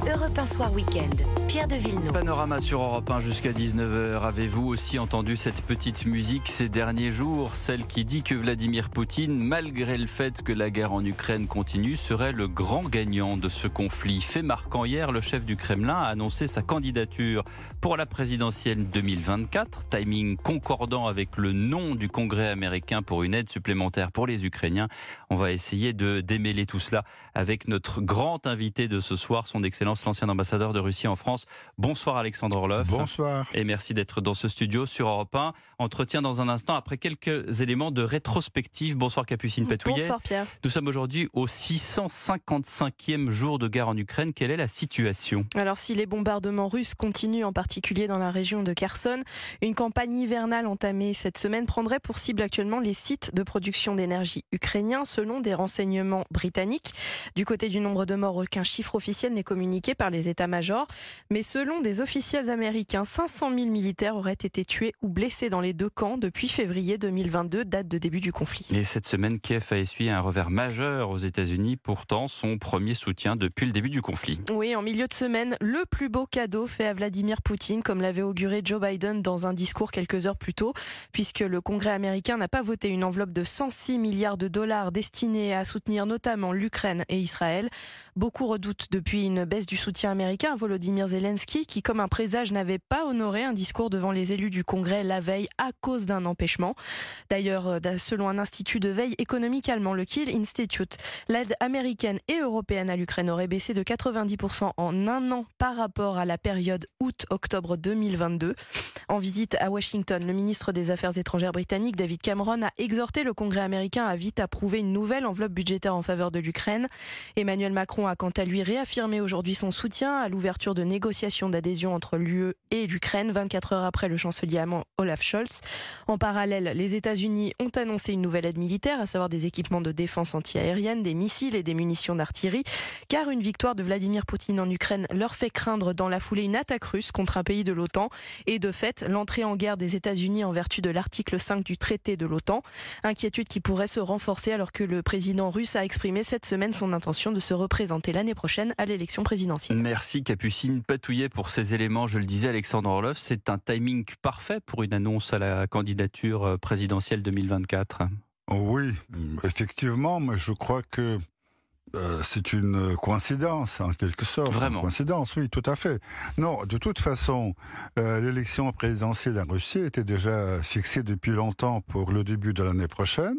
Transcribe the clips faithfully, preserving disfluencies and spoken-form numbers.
Europe un Soir Week-end, Pierre de Villeneuve. Panorama sur Europe un jusqu'à dix-neuf heures. Avez-vous aussi entendu cette petite musique ces derniers jours? Celle qui dit que Vladimir Poutine, malgré le fait que la guerre en Ukraine continue, serait le grand gagnant de ce conflit. Fait marquant hier, le chef du Kremlin a annoncé sa candidature pour la présidentielle deux mille vingt-quatre. Timing concordant avec le nom du Congrès américain pour une aide supplémentaire pour les Ukrainiens. On va essayer de démêler tout cela avec notre grand invité de ce soir, son Excellence l'ancien ambassadeur de Russie en France. Bonsoir Alexandre Orlov. Bonsoir. Et merci d'être dans ce studio sur Europe un. Entretien dans un instant après quelques éléments de rétrospective. Bonsoir Capucine Patouillet. Bonsoir Pierre. Nous sommes aujourd'hui au six cent cinquante-cinquième jour de guerre en Ukraine. Quelle est la situation? Alors si les bombardements russes continuent, en particulier dans la région de Kherson, une campagne hivernale entamée cette semaine prendrait pour cible actuellement les sites de production d'énergie ukrainiens selon des renseignements britanniques. Du côté du nombre de morts, aucun chiffre officiel n'est communiqué par les états-majors, mais selon des officiels américains, cinq cent mille militaires auraient été tués ou blessés dans les deux camps depuis février deux mille vingt-deux, date de début du conflit. Et cette semaine, Kiev a essuyé un revers majeur aux États-Unis, pourtant son premier soutien depuis le début du conflit. Oui, en milieu de semaine, le plus beau cadeau fait à Vladimir Poutine, comme l'avait auguré Joe Biden dans un discours quelques heures plus tôt, puisque le Congrès américain n'a pas voté une enveloppe de cent six milliards de dollars destinée à soutenir notamment l'Ukraine et Israël. Beaucoup redoutent depuis une baisse du soutien américain à Volodymyr Zelensky, qui, comme un présage, n'avait pas honoré un discours devant les élus du Congrès la veille à cause d'un empêchement. D'ailleurs, selon un institut de veille économique allemand, le Kiel Institute, l'aide américaine et européenne à l'Ukraine aurait baissé de quatre-vingt-dix pour cent en un an par rapport à la période août-octobre deux mille vingt-deux. En visite à Washington, le ministre des Affaires étrangères britannique, David Cameron, a exhorté le Congrès américain à vite approuver une nouvelle enveloppe budgétaire en faveur de l'Ukraine. Emmanuel Macron a quant à lui réaffirmé aujourd'hui son soutien à l'ouverture de négociations d'adhésion entre l'U E et l'Ukraine, vingt-quatre heures après le chancelier allemand Olaf Scholz. En parallèle, les États-Unis ont annoncé une nouvelle aide militaire, à savoir des équipements de défense antiaérienne, des missiles et des munitions d'artillerie, car une victoire de Vladimir Poutine en Ukraine leur fait craindre dans la foulée une attaque russe contre un pays de l'OTAN et de fait l'entrée en guerre des États-Unis en vertu de l'article cinq du traité de l'OTAN. Inquiétude qui pourrait se renforcer alors que le président russe a exprimé cette semaine son intention de se représenter l'année prochaine à l'élection présidentielle. Merci Capucine Patouillet pour ces éléments. Je le disais, Alexandre Orlov, c'est un timing parfait pour une annonce à la candidature présidentielle deux mille vingt-quatre. Oui, effectivement, mais je crois que euh, c'est une coïncidence, en quelque sorte. Vraiment. Une coïncidence, oui, tout à fait. Non, de toute façon, euh, l'élection présidentielle en Russie était déjà fixée depuis longtemps pour le début de l'année prochaine.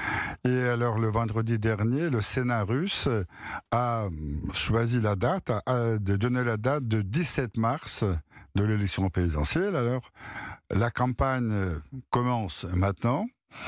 Et alors, le vendredi dernier, le Sénat russe a choisi la date, a, a donné la date de dix-sept mars de l'élection présidentielle. Alors, la campagne commence maintenant.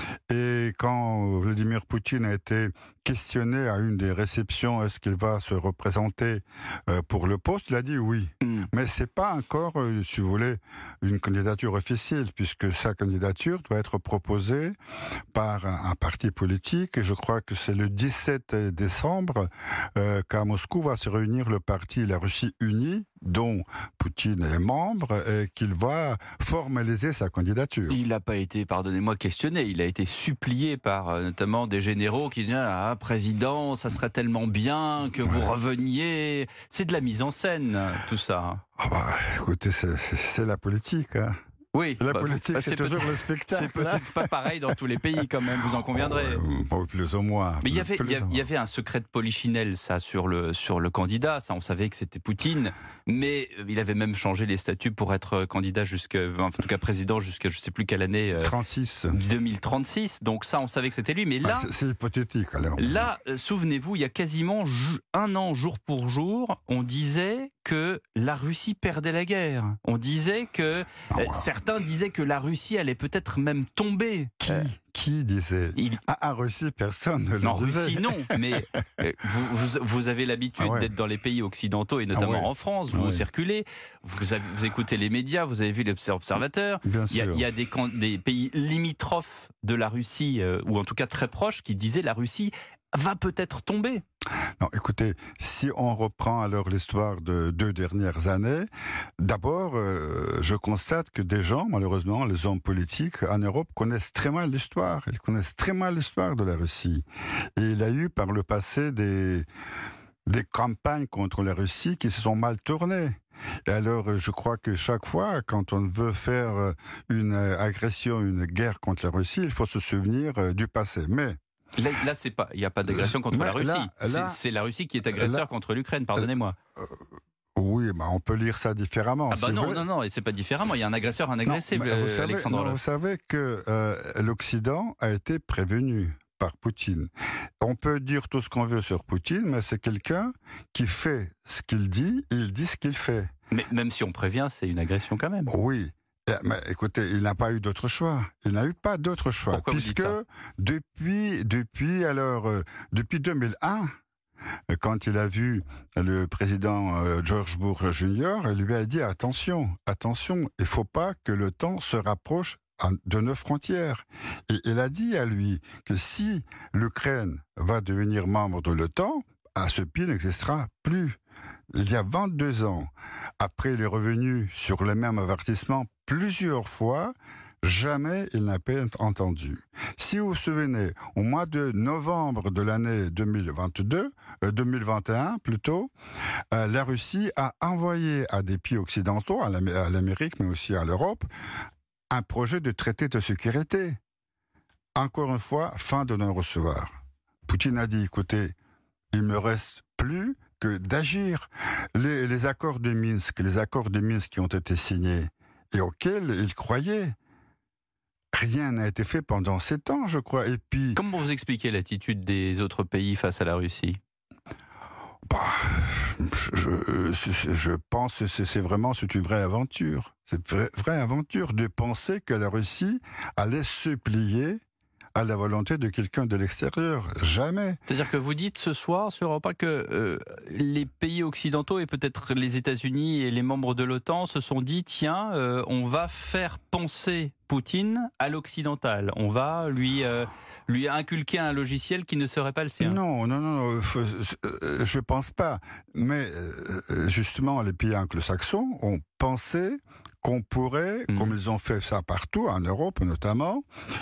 Et quand Vladimir Poutine a été questionné à une des réceptions, est-ce qu'il va se représenter euh, pour le poste, il a dit oui. Mm. Mais c'est pas encore, euh, si vous voulez, une candidature officielle, puisque sa candidature doit être proposée par un, un parti politique. Et je crois que c'est le dix-sept décembre euh, qu'à Moscou va se réunir le parti La Russie Unie, dont Poutine est membre, et qu'il va formaliser sa candidature. Il n'a pas été, pardonnez-moi, questionné. Il a été supplié par euh, notamment des généraux qui disaient ah, président, ça serait tellement bien que vous reveniez. C'est de la mise en scène, tout ça. Ah bah, écoutez, c'est, c'est, c'est la politique, hein. Oui, la bah, politique, c'est, c'est toujours le spectacle. C'est peut-être pas pareil dans tous les pays, quand même, vous en conviendrez. Oh, plus ou moins. Mais il y avait, plus il y, avait, il y avait un secret de polichinelle, ça, sur le, sur le candidat. Ça, on savait que c'était Poutine. Mais il avait même changé les statuts pour être candidat jusqu'à, en tout cas président jusqu'à je sais plus quelle année. Euh, trente-six. deux mille trente-six. Donc ça, on savait que c'était lui. Mais là. Ah, c'est, c'est hypothétique, alors. Là, souvenez-vous, il y a quasiment un an, jour pour jour, on disait que la Russie perdait la guerre. On disait que. Oh, euh, certains disaient que la Russie allait peut-être même tomber. Qui euh, Qui disait il... Ah, en Russie, personne ne le non, disait. En Russie, non. Mais euh, vous, vous, vous avez l'habitude ah ouais. d'être dans les pays occidentaux et notamment ah ouais. en France. Vous ah ouais. circulez, vous, avez, vous écoutez les médias, vous avez vu l'Observateur. Bien il y a, sûr. il y a des, des pays limitrophes de la Russie, euh, ou en tout cas très proches, qui disaient la Russie va peut-être tomber. Non, écoutez, si on reprend alors l'histoire de deux dernières années, d'abord, euh, je constate que des gens, malheureusement, les hommes politiques en Europe connaissent très mal l'histoire. Ils connaissent très mal l'histoire de la Russie. Et il y a eu par le passé des des campagnes contre la Russie qui se sont mal tournées. Et alors, je crois que chaque fois, quand on veut faire une agression, une guerre contre la Russie, il faut se souvenir du passé. Mais là, là c'est pas, il n'y a pas d'agression contre mais la Russie. là, là, c'est, c'est la Russie qui est agresseur là, contre l'Ukraine. Pardonnez-moi. Euh, oui, bah on peut lire ça différemment. Ah bah si non, vous non, non, et c'est pas différemment. Il y a un agresseur, un agressé, non, vous savez, Alexandre. non, vous savez que euh, l'Occident a été prévenu par Poutine. On peut dire tout ce qu'on veut sur Poutine, mais c'est quelqu'un qui fait ce qu'il dit et il dit ce qu'il fait. Mais même si on prévient, c'est une agression quand même. Oui. Mais écoutez, il n'a pas eu d'autre choix. Il n'a eu pas d'autre choix. Pourquoi puisque vous dites ça depuis, depuis, alors, euh, depuis deux mille un, quand il a vu le président euh, George Bush junior, il lui a dit attention, attention, il ne faut pas que le temps se rapproche de nos frontières. Et il a dit à lui que si l'Ukraine va devenir membre de l'OTAN, à ce pays n'existera plus. Il y a vingt-deux ans, après il est revenu sur le même avertissement plusieurs fois, jamais il n'a pas entendu. Si vous vous souvenez, au mois de novembre de l'année deux mille vingt-deux, euh, deux mille vingt et un plutôt, euh, la Russie a envoyé à des pays occidentaux, à l'Amérique mais aussi à l'Europe, un projet de traité de sécurité. Encore une fois, fin de non-recevoir. Poutine a dit, écoutez, il me reste plus que d'agir. Les, les accords de Minsk, les accords de Minsk qui ont été signés et auxquels il croyait, rien n'a été fait pendant sept ans, je crois. Et puis, comment vous expliquez l'attitude des autres pays face à la Russie ? Bah, je, je, je pense que c'est, c'est vraiment c'est une vraie aventure. C'est une vraie, vraie aventure de penser que la Russie allait se plier à la volonté de quelqu'un de l'extérieur. Jamais. C'est-à-dire que vous dites ce soir sur Europe un que euh, les pays occidentaux et peut-être les États-Unis et les membres de l'OTAN se sont dit tiens, euh, on va faire penser Poutine à l'occidental. On va lui... Euh, lui inculquer un logiciel qui ne serait pas le sien. Non, non, non, je ne pense pas. Mais justement, les pays anglo-saxons ont pensé qu'on pourrait, mmh. comme ils ont fait ça partout, en Europe notamment,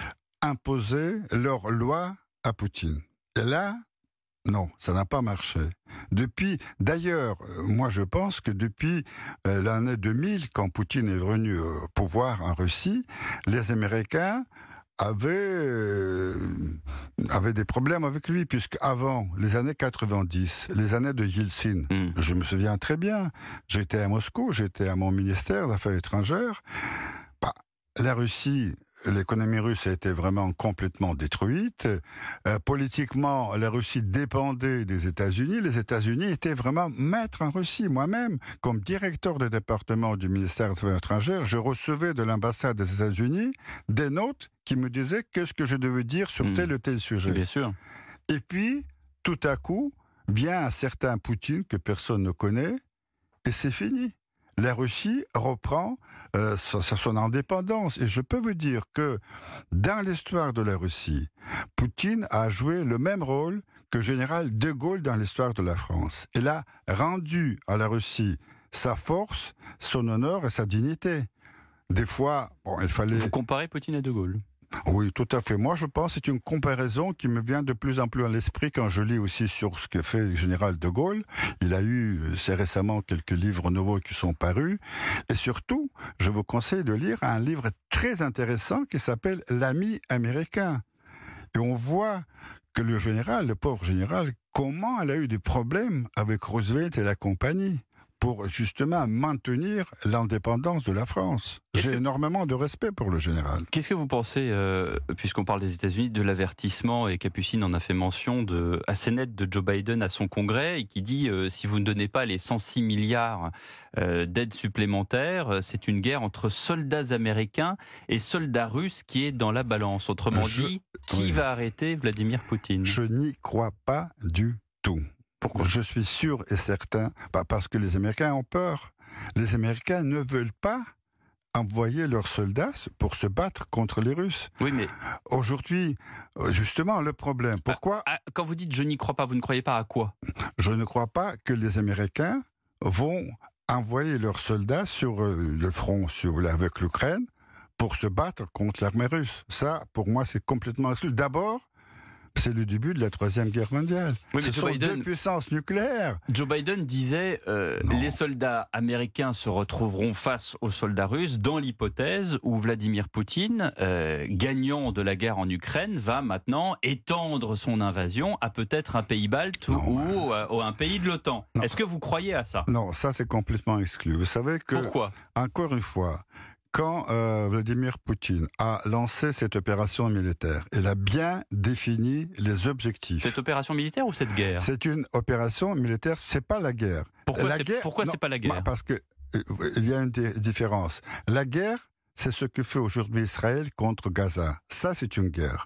imposer leur loi à Poutine. Et là, non, ça n'a pas marché. Depuis, d'ailleurs, moi je pense que depuis euh, l'année deux mille, quand Poutine est venu au pouvoir en Russie, les Américains Avait, euh, avait des problèmes avec lui, puisque avant les années quatre-vingt-dix, les années de Yeltsin, mm. je me souviens très bien, j'étais à Moscou, j'étais à mon ministère des Affaires étrangères, bah, la Russie, l'économie russe a été vraiment complètement détruite. Euh, politiquement, la Russie dépendait des États-Unis. Les États-Unis étaient vraiment maîtres en Russie. Moi-même, comme directeur de département du ministère des Affaires étrangères, je recevais de l'ambassade des États-Unis des notes qui me disaient qu'est-ce que je devais dire sur mmh. tel ou tel sujet. Bien sûr. Et puis, tout à coup, vient un certain Poutine que personne ne connaît, et c'est fini. La Russie reprend euh, sa, son indépendance. Et je peux vous dire que dans l'histoire de la Russie, Poutine a joué le même rôle que le général de Gaulle dans l'histoire de la France. Il a rendu à la Russie sa force, son honneur et sa dignité. Des fois, bon, il fallait... Vous comparez Poutine à de Gaulle ? Oui, tout à fait. Moi, je pense que c'est une comparaison qui me vient de plus en plus à l'esprit quand je lis aussi sur ce que fait le général de Gaulle. Il a eu, c'est récemment, quelques livres nouveaux qui sont parus. Et surtout, je vous conseille de lire un livre très intéressant qui s'appelle « L'ami américain ». Et on voit que le général, le pauvre général, comment il a eu des problèmes avec Roosevelt et la compagnie pour justement maintenir l'indépendance de la France. J'ai que... énormément de respect pour le général. Qu'est-ce que vous pensez, euh, puisqu'on parle des États-Unis, de l'avertissement, et Capucine en a fait mention, de, assez net de Joe Biden à son congrès, et qui dit euh, si vous ne donnez pas les cent six milliards euh, d'aides supplémentaires, c'est une guerre entre soldats américains et soldats russes qui est dans la balance. Autrement Je... dit, qui oui. va arrêter Vladimir Poutine ? Je n'y crois pas du tout. Pourquoi ? Je suis sûr et certain, pas parce que les Américains ont peur. Les Américains ne veulent pas envoyer leurs soldats pour se battre contre les Russes. Oui, mais... Aujourd'hui, justement, le problème, pourquoi... Ah, ah, quand vous dites « je n'y crois pas », vous ne croyez pas à quoi ? Je ne crois pas que les Américains vont envoyer leurs soldats sur le front sur, avec l'Ukraine pour se battre contre l'armée russe. Ça, pour moi, c'est complètement exclu. D'abord, C'est le début de la Troisième Guerre mondiale. Oui, Ce mais Joe sont Biden- deux puissances nucléaires. Joe Biden disait euh, Non. les soldats américains se retrouveront face aux soldats russes dans l'hypothèse où Vladimir Poutine, euh, gagnant de la guerre en Ukraine, va maintenant étendre son invasion à peut-être un pays balte ou, Non, ou, euh, ou un pays de l'OTAN. Non. Est-ce que vous croyez à ça? Non, ça c'est complètement exclu. Vous savez que, Pourquoi? encore une fois, quand euh, Vladimir Poutine a lancé cette opération militaire, il a bien défini les objectifs. Cette opération militaire ou cette guerre? C'est une opération militaire, c'est pas la guerre. Pourquoi la c'est guerre, pourquoi non, c'est pas la guerre? bah, Parce que euh, il y a une di- différence. La guerre, c'est ce que fait aujourd'hui Israël contre Gaza. Ça, c'est une guerre.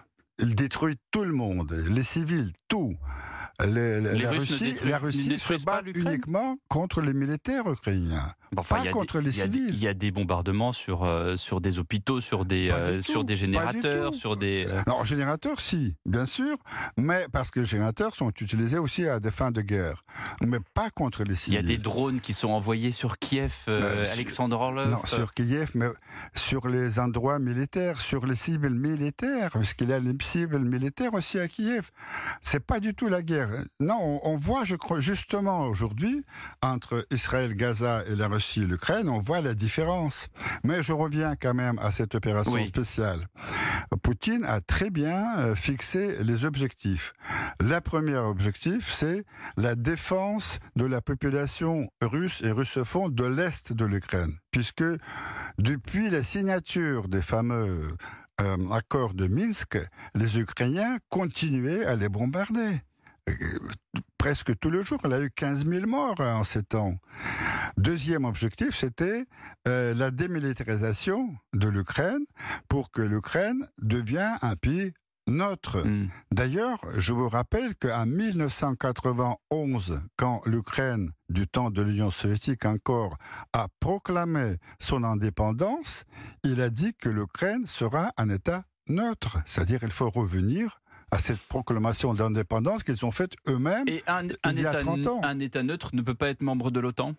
Il détruit tout le monde, les civils, tout. Les- les- Les la Russes ne Russie, détruisent- la ne Russie se détruisent pas bat l'Ukraine uniquement contre les militaires ukrainiens. Bon, enfin, pas il y a contre des, les il y a des- civils. Il y a des bombardements sur, euh, sur des hôpitaux, sur des, Pas du euh, tout, sur des pas du générateurs, tout. sur des... euh, Non, générateurs, si, bien sûr, mais parce que les générateurs sont utilisés aussi à des fins de guerre, mais pas contre les Il y civils. a des drones qui sont envoyés sur Kiev, euh, Euh, sur- Alexandre Orlov. Non, sur Kiev, mais sur les endroits militaires, sur les cibles militaires, parce qu'il y a les cibles militaires aussi à Kiev. C'est pas du tout la guerre. Non, on, on voit, je crois, justement aujourd'hui, entre Israël, Gaza et la Russie, l'Ukraine, on voit la différence. Mais je reviens quand même à cette opération Oui. spéciale. Poutine a très bien euh, fixé les objectifs. Le premier objectif, c'est la défense de la population russe et russophone de l'Est de l'Ukraine. Puisque depuis la signature des fameux euh, accords de Minsk, les Ukrainiens continuaient à les bombarder. Euh, Presque tous les jours, il y a eu quinze mille morts hein, en sept ans. Deuxième objectif, c'était euh, la démilitarisation de l'Ukraine pour que l'Ukraine devienne un pays neutre. Hmm. D'ailleurs, je vous rappelle qu'en mille neuf cent quatre-vingt-onze, quand l'Ukraine, du temps de l'Union soviétique encore, a proclamé son indépendance, il a dit que l'Ukraine sera un État neutre. C'est-à-dire qu'il faut revenir à cette proclamation d'indépendance qu'ils ont faite eux-mêmes. Et un, un il y a État, trente ans. un État neutre ne peut pas être membre de l'OTAN?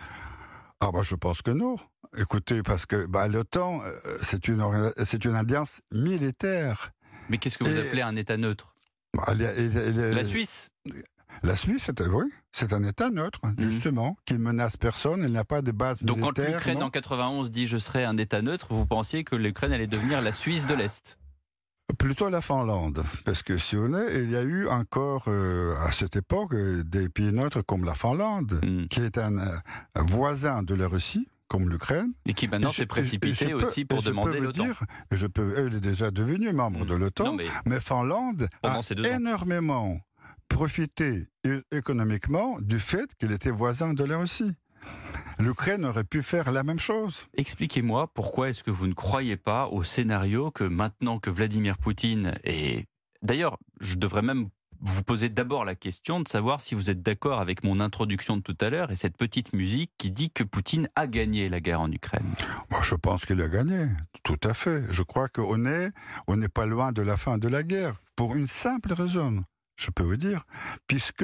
Ah bah je pense que non. Écoutez, parce que bah, l'OTAN, euh, c'est une, orga- c'est une alliance militaire. Mais qu'est-ce que vous Et- appelez un État neutre? Bah, elle est- elle est- elle est- La Suisse? La Suisse, c'est, oui, c'est un État neutre, justement, qui ne menace personne, il n'a pas de base Donc quand militaire. l'Ukraine non. en quatre-vingt-onze dit je serai un État neutre, vous pensiez que l'Ukraine allait devenir la Suisse de l'Est? Plutôt la Finlande, parce que si on est, il y a eu encore euh, à cette époque euh, des pays neutres comme la Finlande, Hmm. qui est un, euh, un voisin de la Russie, comme l'Ukraine. Et qui maintenant Et je- s'est et- et précipité je peux- aussi et pour je demander peux vous l'OTAN. dire, et je peux, elle est déjà devenue membre Hmm. de l'OTAN, Non, mais mais Finlande Pendant a ces deux ans. énormément profité é- économiquement du fait qu'il était voisin de la Russie. L'Ukraine aurait pu faire la même chose. expliquez-moi pourquoi est-ce que vous ne croyez pas au scénario que maintenant que Vladimir Poutine est... D'ailleurs, je devrais même vous poser d'abord la question de savoir si vous êtes d'accord avec mon introduction de tout à l'heure et cette petite musique qui dit que Poutine a gagné la guerre en Ukraine. Moi, je pense qu'il a gagné, tout à fait. Je crois qu'on est, on n'est pas loin de la fin de la guerre, pour une simple raison, je peux vous dire, puisque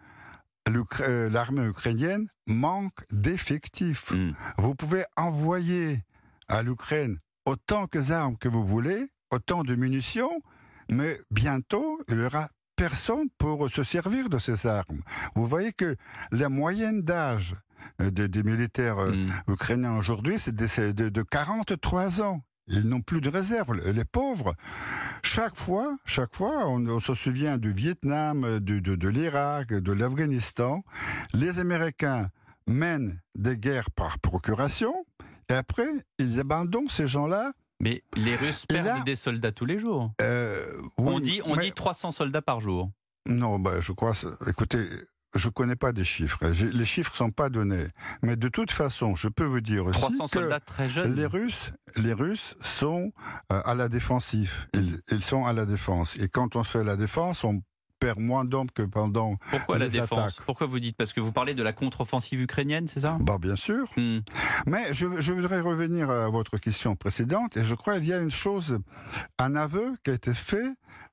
l'Ukra- euh, l'armée ukrainienne manque d'effectifs. Hmm. Vous pouvez envoyer à l'Ukraine autant que d'armes que vous voulez, autant de munitions, mais bientôt, il n'y aura personne pour se servir de ces armes. Vous voyez que la moyenne d'âge euh, des, des militaires euh, Hmm. ukrainiens aujourd'hui, c'est de, c'est de- de quarante-trois ans. Ils n'ont plus de réserve, les pauvres. Chaque fois, chaque fois, on, on se souvient du Vietnam, de, de, de l'Irak, de l'Afghanistan. Les Américains mènent des guerres par procuration, et après, ils abandonnent ces gens-là. Mais les Russes Et perdent là- des soldats tous les jours. Euh, on oui, dit, on mais- dit trois cents soldats par jour. Non, bah, je crois. c'est- Écoutez, je connais pas des chiffres. J'ai- Les chiffres sont pas donnés. Mais de toute façon, je peux vous dire aussi trois cents que soldats très jeunes. les Russes, les Russes sont euh, à la défensive. Ils, ils sont à la défense. Et quand on fait la défense, on perd moins d'hommes que pendant. Pourquoi la les défense? attaques. Pourquoi vous dites? Parce que vous parlez de la contre-offensive ukrainienne, c'est ça? Bah, bien sûr. Hmm. Mais je, je voudrais revenir à votre question précédente. Et je crois qu'il y a une chose, un aveu qui a été fait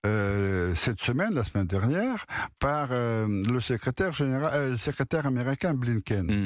euh, cette semaine, la semaine dernière, par euh, le secrétaire général, euh, le secrétaire américain Blinken. Hmm.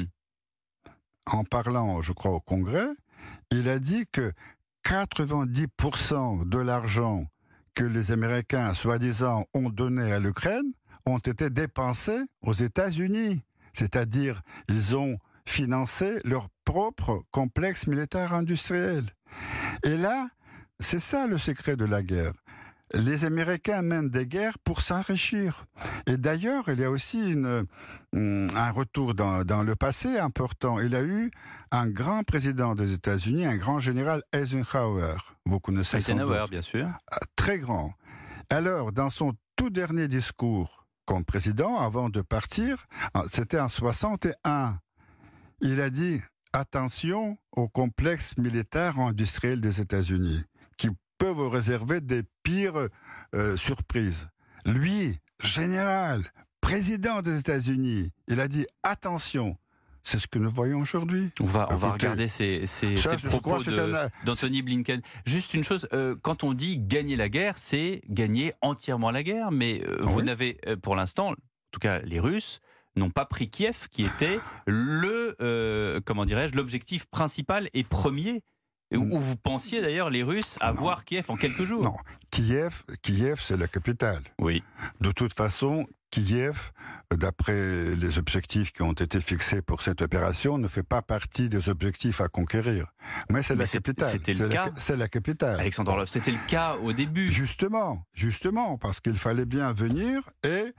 En parlant, je crois, au Congrès, il a dit que quatre-vingt-dix pour cent de l'argent que les Américains, soi-disant, ont donné à l'Ukraine ont été dépensés aux États-Unis. C'est-à-dire, ils ont financé leur propre complexe militaire industriel. Et là, c'est ça le secret de la guerre. Les Américains mènent des guerres pour s'enrichir. Et d'ailleurs, il y a aussi une, un retour dans, dans le passé important. Il y a eu un grand président des États-Unis, un grand général Eisenhower. Vous connaissez sans Eisenhower, doute. bien sûr. Très grand. Alors, dans son tout dernier discours comme président, avant de partir, c'était en soixante et un, il a dit « Attention au complexe militaire industriel des États-Unis, qui peut vous réserver des pires euh, surprises. » Lui, général, président des États-Unis, il a dit « Attention ». C'est ce que nous voyons aujourd'hui. On va, on Écoutez, va regarder ces, ces, ça, ces propos de, un... d'Anthony Blinken. Juste une chose, euh, quand on dit gagner la guerre, c'est gagner entièrement la guerre, mais euh, vous oui. n'avez, euh, pour l'instant, en tout cas les Russes, n'ont pas pris Kiev, qui était le, euh, comment dirais-je, l'objectif principal et premier. Où vous pensiez d'ailleurs les Russes avoir Kiev en quelques jours. Non, Kiev, Kiev c'est la capitale. Oui. De toute façon, Kiev, d'après les objectifs qui ont été fixés pour cette opération, ne fait pas partie des objectifs à conquérir. Mais c'est Mais la c'est, capitale. C'était le c'est cas. La, c'est la capitale. Alexandre Orlov, c'était le cas au début. Justement, justement, parce qu'il fallait bien venir et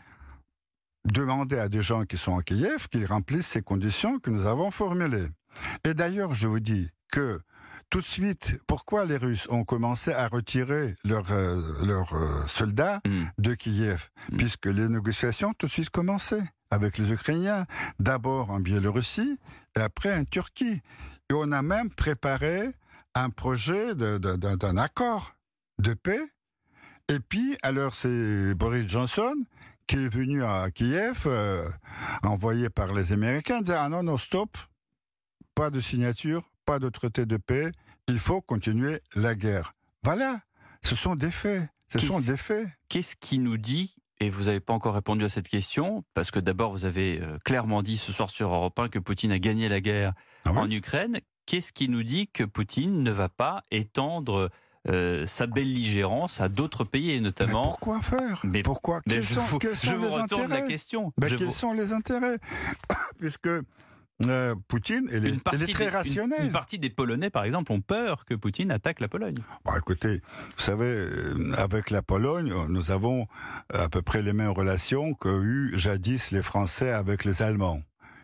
demander à des gens qui sont à Kiev qu'ils remplissent ces conditions que nous avons formulées. Et d'ailleurs, je vous dis que tout de suite, pourquoi les Russes ont commencé à retirer leurs euh, leurs euh, soldats mm. de Kiev mm. Puisque les négociations tout de suite commençaient avec les Ukrainiens, d'abord en Biélorussie et après en Turquie. Et on a même préparé un projet de, de, de, d'un accord de paix. Et puis, alors c'est Boris Johnson qui est venu à Kiev, euh, envoyé par les Américains, dire « Ah non, non, stop, pas de signature, pas de traité de paix, il faut continuer la guerre. » Voilà, ce sont des faits. Ce qu'est-ce, sont des faits. Qu'est-ce qui nous dit, et vous n'avez pas encore répondu à cette question, parce que d'abord vous avez clairement dit ce soir sur Europe un que Poutine a gagné la guerre ah oui. en Ukraine, qu'est-ce qui nous dit que Poutine ne va pas étendre euh, sa belligérance à d'autres pays, et notamment... Mais pourquoi faire mais, Pourquoi mais Quels je sont, vous, quels sont je les vous retourne intérêts la question. Ben, je quels vous... sont les intérêts Puisque... Euh, Poutine, elle est, une elle est très des, rationnelle. Une, une partie des Polonais, par exemple, ont peur que Poutine attaque la Pologne. Bon, écoutez, vous savez, avec la Pologne, nous avons à peu près les mêmes relations qu'ont eu jadis les Français avec les Allemands.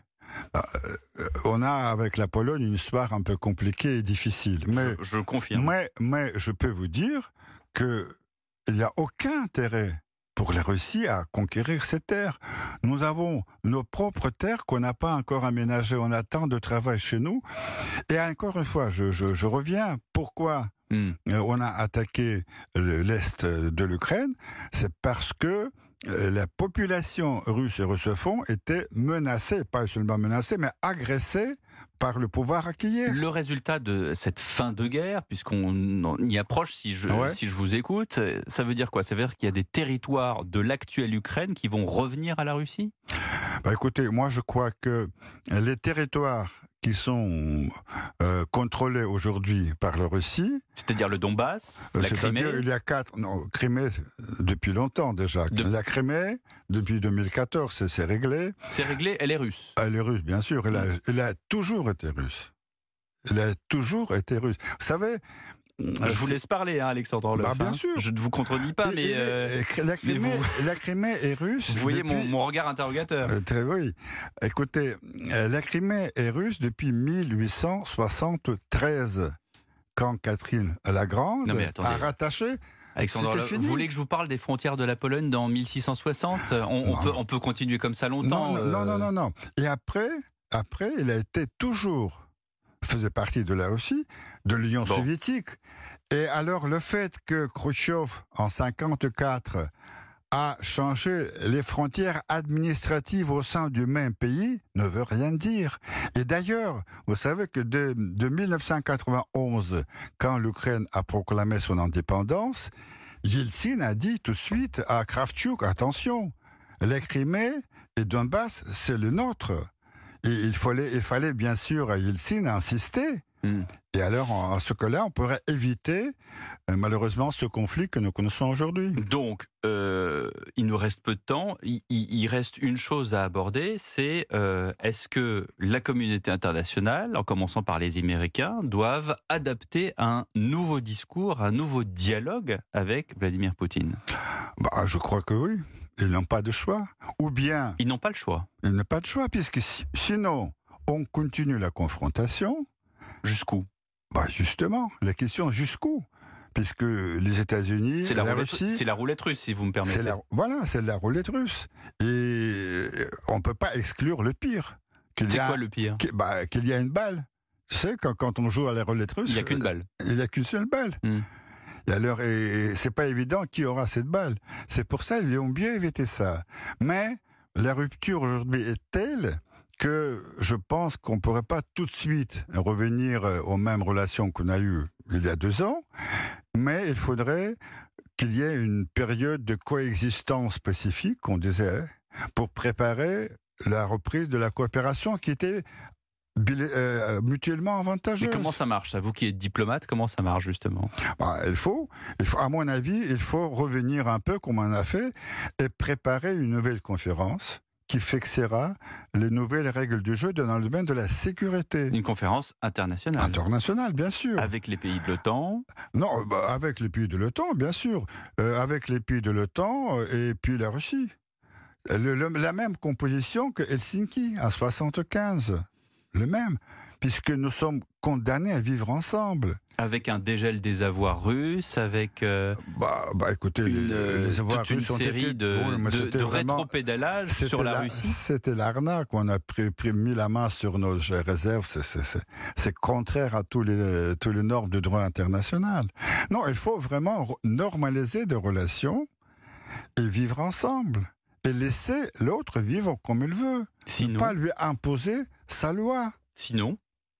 On a avec la Pologne une histoire un peu compliquée et difficile. Mais, je, je confirme. Mais, mais je peux vous dire qu'il n'y a aucun intérêt pour la Russie à conquérir ces terres. Nous avons nos propres terres qu'on n'a pas encore aménagées. On a tant de travail chez nous. Et encore une fois, je, je, je reviens. Pourquoi mm. on a attaqué l'Est de l'Ukraine? C'est parce que la population russe et russophone était menacée, pas seulement menacée, mais agressée par le pouvoir à Kiev. Le résultat de cette fin de guerre, puisqu'on y approche, si je, ouais. si je vous écoute, ça veut dire quoi? Ça veut dire qu'il y a des territoires de l'actuelle Ukraine qui vont revenir à la Russie? Bah écoutez, moi je crois que les territoires qui sont euh, contrôlés aujourd'hui par la Russie... C'est-à-dire le Donbass, la Crimée. C'est-à-dire il y a quatre... Non, Crimée depuis longtemps déjà. De... La Crimée, depuis deux mille quatorze, c'est, c'est réglé. C'est réglé, elle est russe. Elle est russe, bien sûr. Elle a, elle a toujours été russe. Elle a toujours été russe. Vous savez... Je vous laisse parler, hein, Alexandre Orlov. Bah, bien hein. sûr. Je ne vous contredis pas, et, mais, et, euh, la, Crimée, mais vous... la Crimée est russe. Vous voyez depuis... mon, mon regard interrogateur. Euh, très oui. Écoutez, la Crimée est russe depuis mille huit cent soixante-treize, quand Catherine la Grande non, a rattaché. Alexandre Orlov, vous voulez que je vous parle des frontières de la Pologne dans mille six cent soixante? on, on, peut, on peut continuer comme ça longtemps. Non, euh... non, non, non, non. Et après, après, il a été toujours faisait partie de la Russie, de l'Union bon. soviétique. Et alors le fait que Khrouchtchev, en cinquante-quatre, a changé les frontières administratives au sein du même pays ne veut rien dire. Et d'ailleurs, vous savez que de, de mille neuf cent quatre-vingt-onze, quand l'Ukraine a proclamé son indépendance, Yeltsin a dit tout de suite à Kravchuk, attention, la Crimée et Donbass, c'est le nôtre. Et il fallait, il fallait bien sûr à Yeltsin insister Mmh. Et alors, en ce cas-là, on pourrait éviter, euh, malheureusement, ce conflit que nous connaissons aujourd'hui. Donc, euh, il nous reste peu de temps. Il, il- il reste une chose à aborder, c'est euh, est-ce que la communauté internationale, en commençant par les Américains, doivent adapter un nouveau discours, un nouveau dialogue avec Vladimir Poutine? Bah, je crois que oui. Ils n'ont pas de choix. Ou bien, Ils n'ont pas le choix. ils n'ont pas de choix, puisque si- sinon, on continue la confrontation. Jusqu'où? Bah, justement, la question jusqu'où? Puisque les États-Unis, C'est la, la roulette- Russie, c'est la roulette russe, si vous me permettez. c'est la, voilà, c'est la roulette russe. Et on ne peut pas exclure le pire. Qu'il C'est y a- quoi le pire? qu'il bah, qu'il y a une balle. Tu sais, quand, quand on joue à la roulette russe, Il n'y a qu'une balle. euh, il n'y a qu'une seule balle. Hmm. Et alors, et, et c'est pas évident qui aura cette balle. C'est pour ça qu'ils ont bien évité ça. Mais la rupture aujourd'hui est telle que je pense qu'on ne pourrait pas tout de suite revenir euh, aux mêmes relations qu'on a eues il y a deux ans, mais il faudrait qu'il y ait une période de coexistence spécifique, on disait, pour préparer la reprise de la coopération qui était bil- euh, mutuellement avantageuse. Mais comment ça marche, ça? Vous qui êtes diplomate, comment ça marche justement? Bah, il faut, il faut, à mon avis, il faut revenir un peu comme on a fait et préparer une nouvelle conférence qui fixera les nouvelles règles du jeu dans le domaine de la sécurité. Une conférence internationale. Internationale, bien sûr. Avec les pays de l'OTAN. Non, bah, avec les pays de l'OTAN, bien sûr. Euh, avec les pays de l'OTAN euh, et puis la Russie. Le- le- la même composition que Helsinki, en soixante-quinze. Le même. Puisque nous sommes condamnés à vivre ensemble. Avec un dégel des avoirs russes, avec euh, Bah, bah écoutez, une, les, les avoirs toute une russes ont série été- de, oui, mais de, c'était de vraiment- rétropédalage c'était sur la, la- Russie. C'était l'arnaque. On a pris, pris- mis la main sur nos réserves. C'est, c'est, c'est, c'est contraire à tous les, tous les normes de droit international. Non, il faut vraiment re- normaliser des relations et vivre ensemble. Et laisser l'autre vivre comme il veut. Sinon, Ne pas lui imposer sa loi. sinon,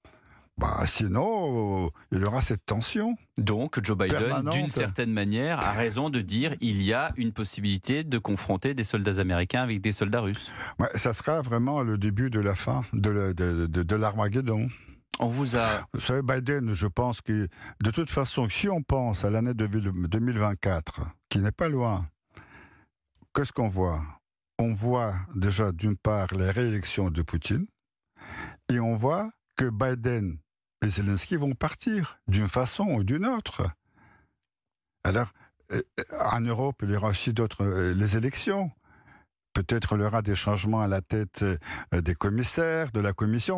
Bah, sinon, euh, il y aura cette tension. donc Joe Biden, Permanente. d'une certaine manière, a raison de dire il y a une possibilité de confronter des soldats américains avec des soldats russes. Ouais, ça sera vraiment le début de la fin de, le- de, de, de l'Armageddon. On vous a... Vous savez, Biden, je pense que, de toute façon, si on pense à l'année deux mille vingt-quatre, qui n'est pas loin, qu'est-ce qu'on voit? On voit déjà, d'une part, la réélection de Poutine, et on voit que Biden et Zelensky vont partir, d'une façon ou d'une autre. Alors, euh, en Europe, il y aura aussi d'autres, euh, les élections. Peut-être il y aura des changements à la tête euh, des commissaires, de la commission.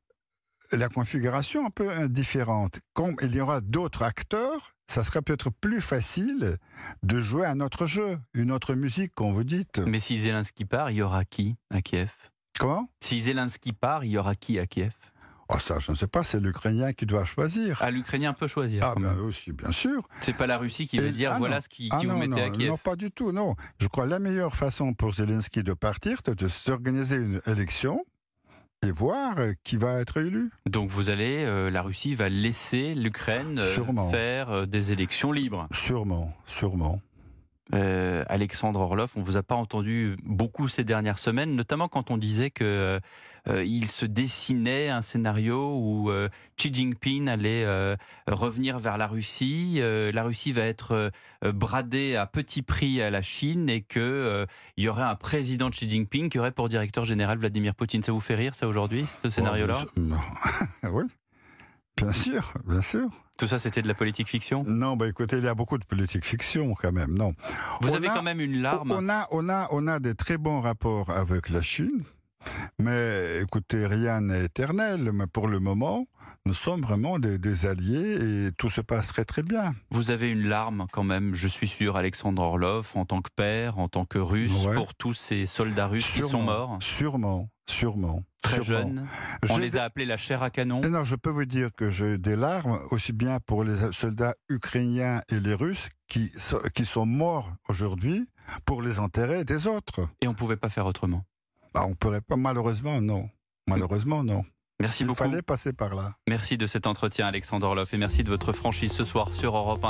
La configuration un peu euh, différente. Comme il y aura d'autres acteurs, ça sera peut-être plus facile de jouer un autre jeu, une autre musique, comme vous dites. Mais si Zelensky part, il y aura qui à Kiev? Comment? Si Zelensky part, il y aura qui à Kiev? Oh, ça, je ne sais pas, c'est l'Ukrainien qui doit choisir. Ah, l'Ukrainien peut choisir. Ah, quand ben même. aussi, bien sûr. C'est pas la Russie qui va Et- dire ah voilà non. ce qui, Ah qui vous non, mettez non, à Kiev. non, pas du tout, non. Je crois que la meilleure façon pour Zelensky de partir, c'est de s'organiser une élection et voir euh, qui va être élu. Donc vous allez, euh, la Russie va laisser l'Ukraine euh, Sûrement. faire euh, des élections libres. Sûrement, sûrement. Euh, Alexandre Orlov, on vous a pas entendu beaucoup ces dernières semaines, notamment quand on disait que euh, il se dessinait un scénario où euh, Xi Jinping allait euh, revenir vers la Russie. Euh, la Russie va être euh, bradée à petit prix à la Chine et que euh, il y aurait un président de Xi Jinping qui aurait pour directeur général Vladimir Poutine. Ça vous fait rire ça aujourd'hui, ce scénario-là? Oh, non. Oui, bien sûr, bien sûr. Tout ça, c'était de la politique fiction? Non, bah écoutez, il y a beaucoup de politique fiction quand même, non. Vous On avez a- quand même une larme. On a, on a, on a des très bons rapports avec la Chine, mais écoutez, rien n'est éternel. Mais pour le moment, nous sommes vraiment des, des alliés et tout se passerait très bien. Vous avez une larme quand même, je suis sûr, Alexandre Orlov, en tant que père, en tant que Russe, Ouais. pour tous ces soldats russes qui sont morts, Sûrement, sûrement. très sûrement. jeunes. On J'ai les des- a appelés la chair à canon. Et non, je peux vous dire que j'ai des larmes aussi bien pour les soldats ukrainiens et les Russes qui, so- qui sont morts aujourd'hui pour les intérêts des autres. Et on ne pouvait pas faire autrement. Bah, on pourrait pas, malheureusement, non. Malheureusement, non. Merci Il beaucoup. fallait passer par là. Merci de cet entretien, Alexandre Orlov, et merci de votre franchise ce soir sur Europe un.